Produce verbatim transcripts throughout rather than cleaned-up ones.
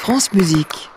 France Musique.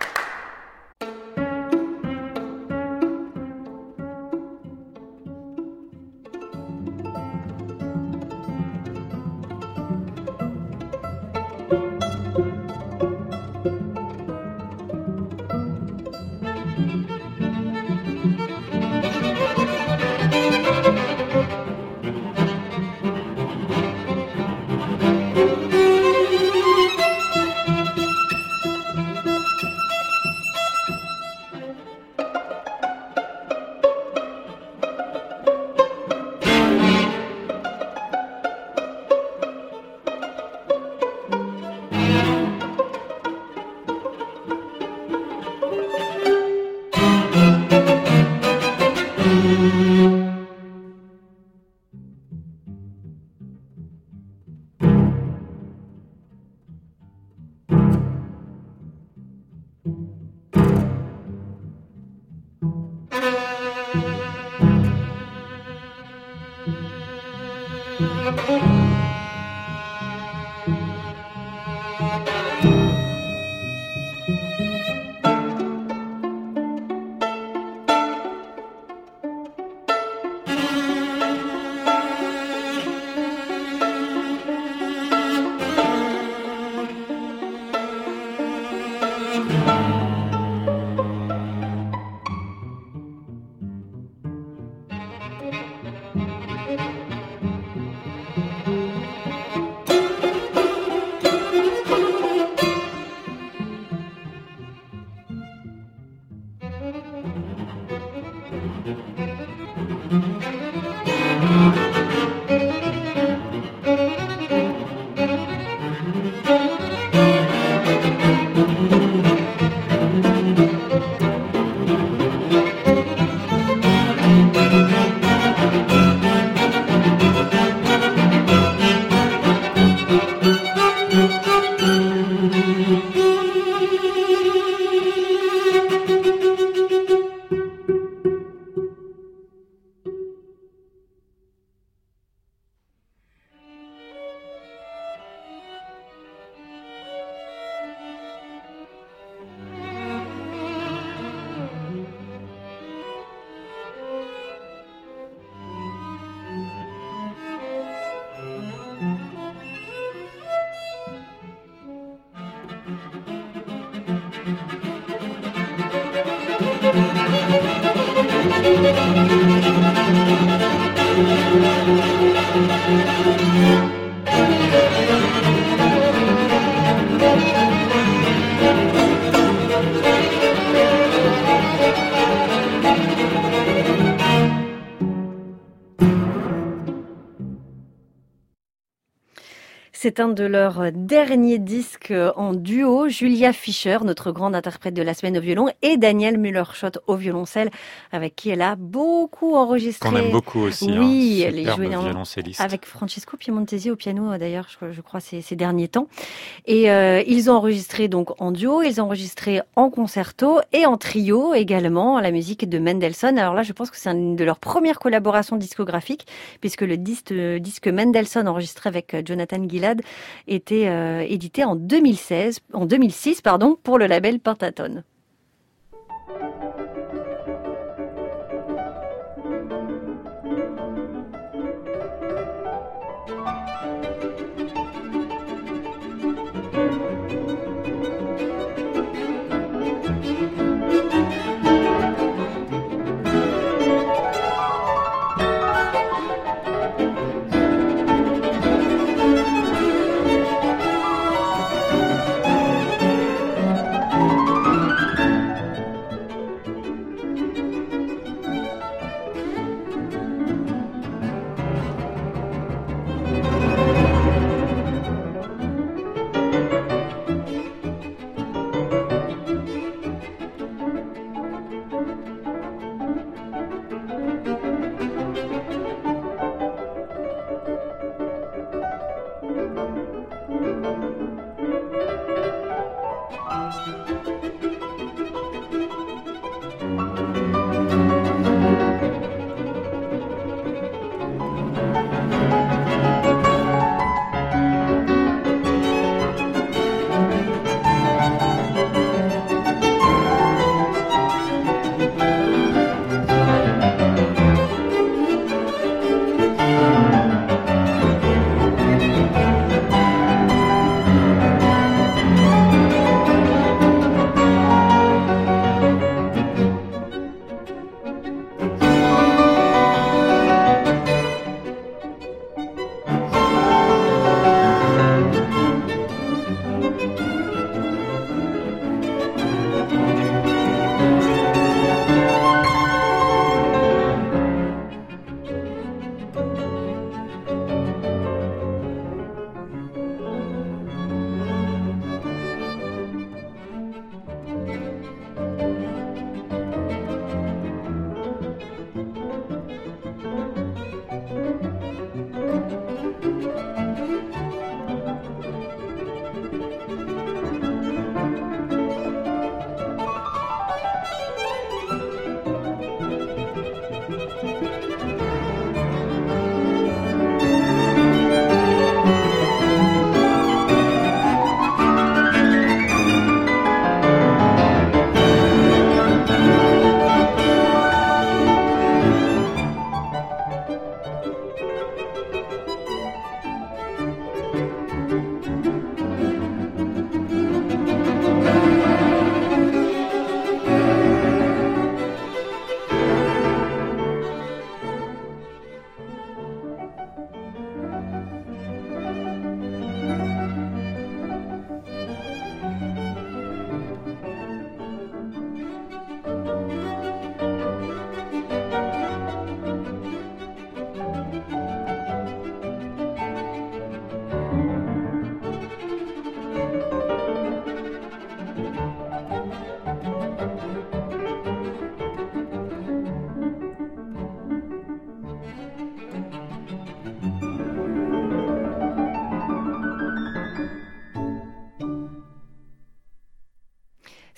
C'est un de leurs derniers disques en duo, Julia Fischer, notre grande interprète de la semaine au violon, et Daniel Müller-Schott au violoncelle, avec qui elle a beaucoup enregistré. Qu'on aime beaucoup aussi, oui, hein, elle est jouée violoncelliste. Avec Francesco Piemontesi au piano, d'ailleurs, je, je crois, ces, ces derniers temps. Et euh, ils ont enregistré donc en duo, ils ont enregistré en concerto et en trio également, la musique de Mendelssohn. Alors là, je pense que c'est une de leurs premières collaborations discographiques, puisque le disque, disque Mendelssohn enregistré avec Jonathan Gilad était euh, édité en deux mille seize, en deux mille six pardon, pour le label Pentatone.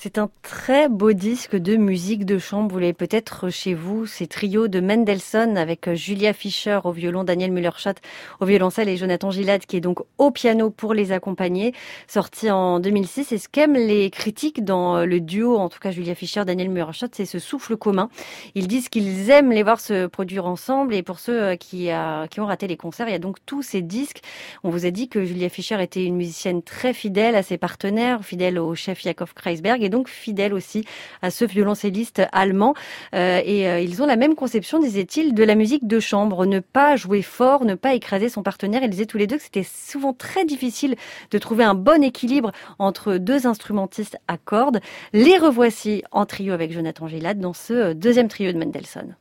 C'est un très beau disque de musique de chambre. Vous l'avez peut-être chez vous, ces trios de Mendelssohn avec Julia Fischer au violon, Daniel Müller-Schott au violoncelle et Jonathan Gilad qui est donc au piano pour les accompagner, sorti en deux mille six. Et ce qu'aiment les critiques dans le duo, en tout cas Julia Fischer, Daniel Müller-Schott, c'est ce souffle commun. Ils disent qu'ils aiment les voir se produire ensemble, et pour ceux qui, a, qui ont raté les concerts, il y a donc tous ces disques. On vous a dit que Julia Fischer était une musicienne très fidèle à ses partenaires, fidèle au chef Jakob Kreisberg et donc fidèle aussi à ce violoncelliste allemand. Euh, et euh, ils ont la même conception, disait-il, de la musique de chambre. Ne pas jouer fort, ne pas écraser son partenaire. Ils disaient tous les deux que c'était souvent très difficile de trouver un bon équilibre entre deux instrumentistes à cordes. Les revoici en trio avec Jonathan Gilad dans ce deuxième trio de Mendelssohn.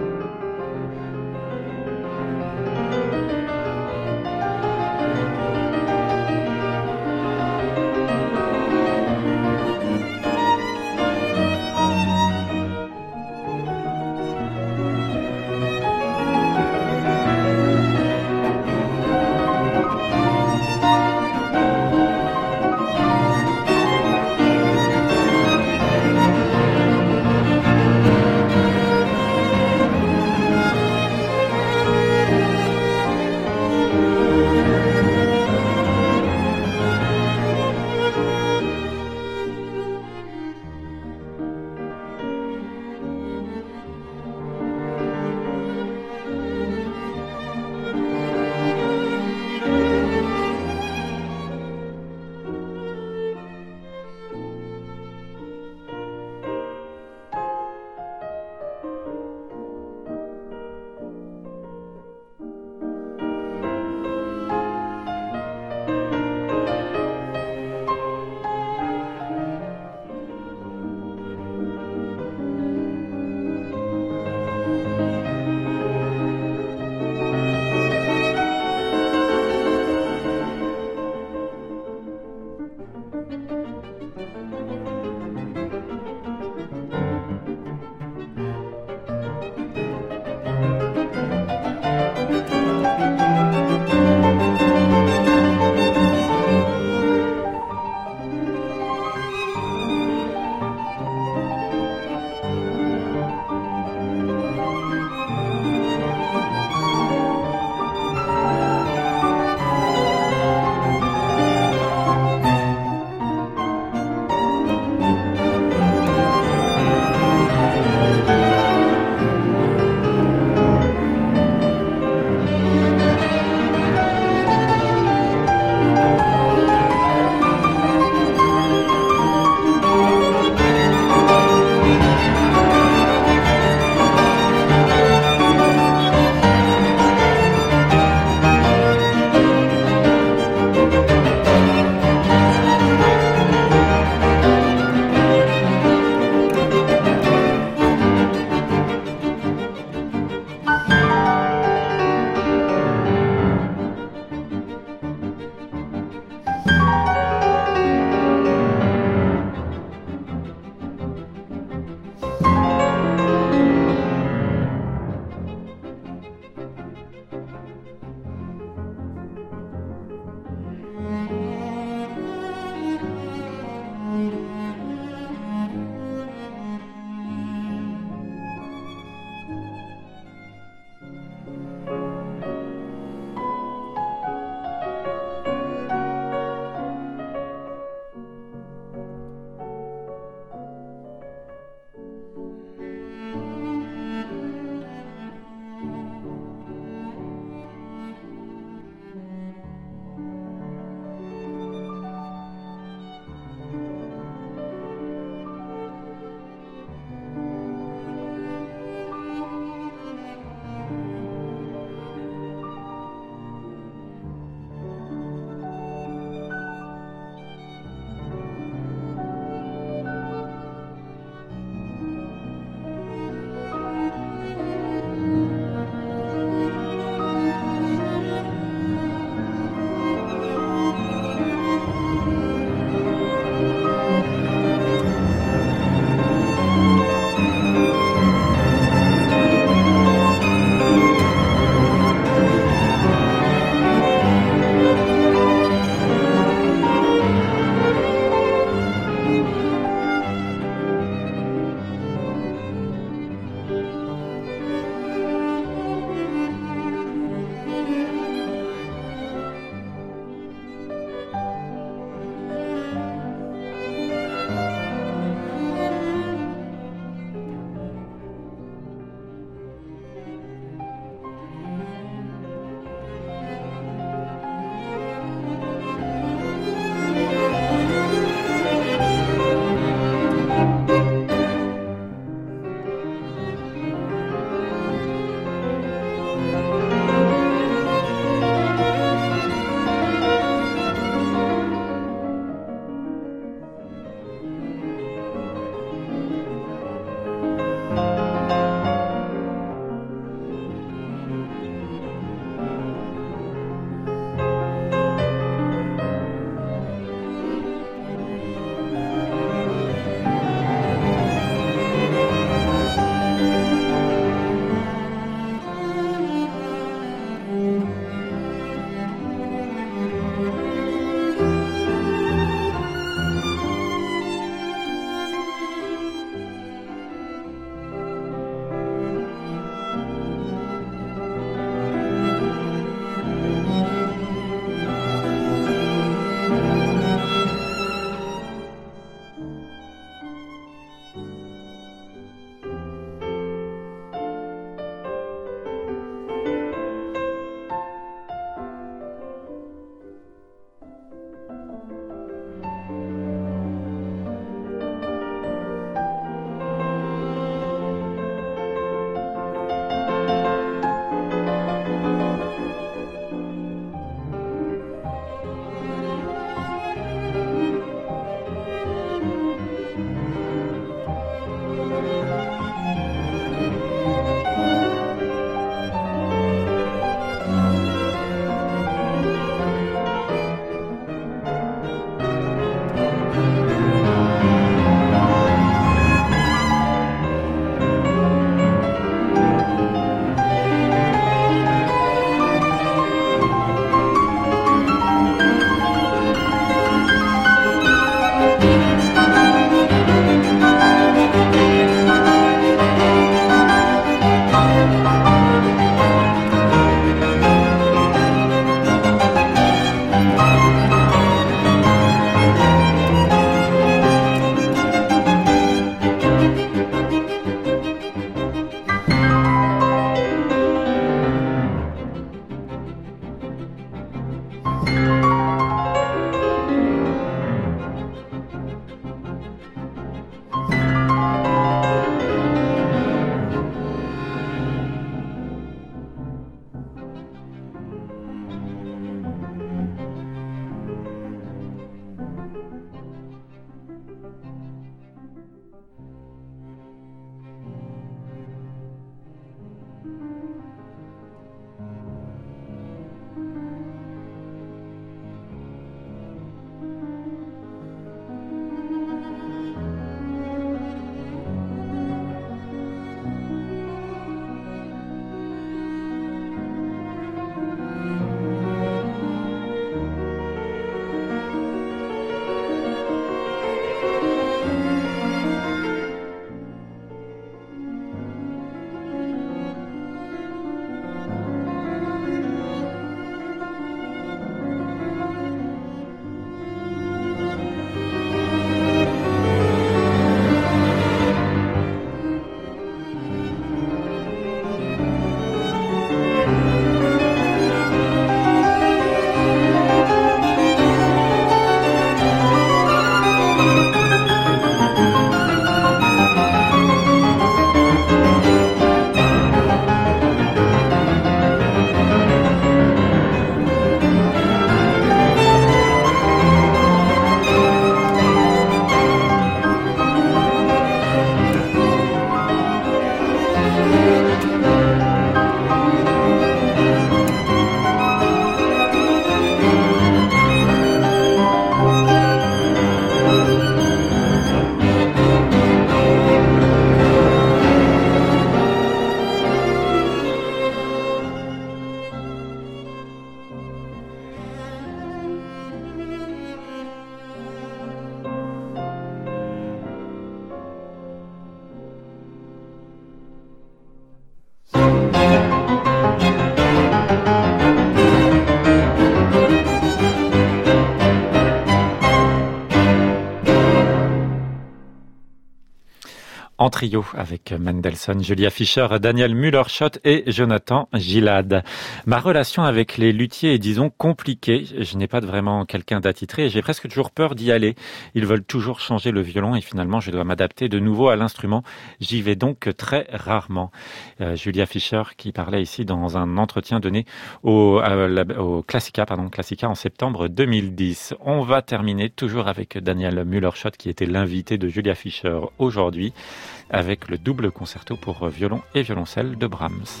en trio avec Mendelssohn, Julia Fischer, Daniel Müller-Schott et Jonathan Gilad. Ma relation avec les luthiers est, disons, compliquée. Je n'ai pas vraiment quelqu'un d'attitré et j'ai presque toujours peur d'y aller. Ils veulent toujours changer le violon et finalement je dois m'adapter de nouveau à l'instrument. J'y vais donc très rarement. Euh, Julia Fischer qui parlait ici dans un entretien donné au, à la, au Classica, pardon, Classica en septembre deux mille dix. On va terminer toujours avec Daniel Müller-Schott qui était l'invité de Julia Fischer aujourd'hui, avec le double concerto pour violon et violoncelle de Brahms.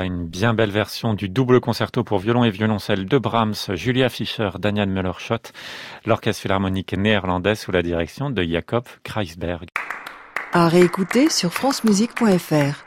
une bien belle version du double concerto pour violon et violoncelle de Brahms, Julia Fischer, Daniel Müller-Schott, l'Orchestre Philharmonique néerlandais sous la direction de Jacob Kreisberg. À réécouter sur francemusique point f r.